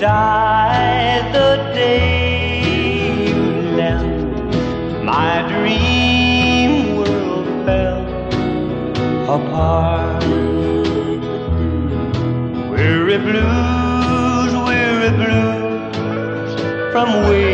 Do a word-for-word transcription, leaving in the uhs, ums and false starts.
died the day you left. My dream world fell apart. Weary blues, weary blues, from way